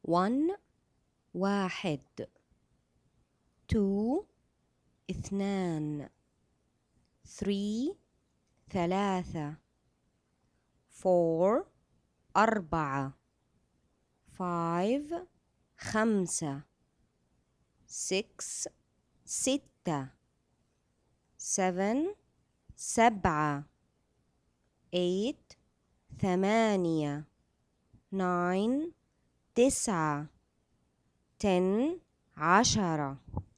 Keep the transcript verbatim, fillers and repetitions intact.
one واحد. two اثنان. three ثلاثة. four أربعة. five خمسة. six ستة. seven سبعة. eight ثمانية. nine تسعة. ten عشرة.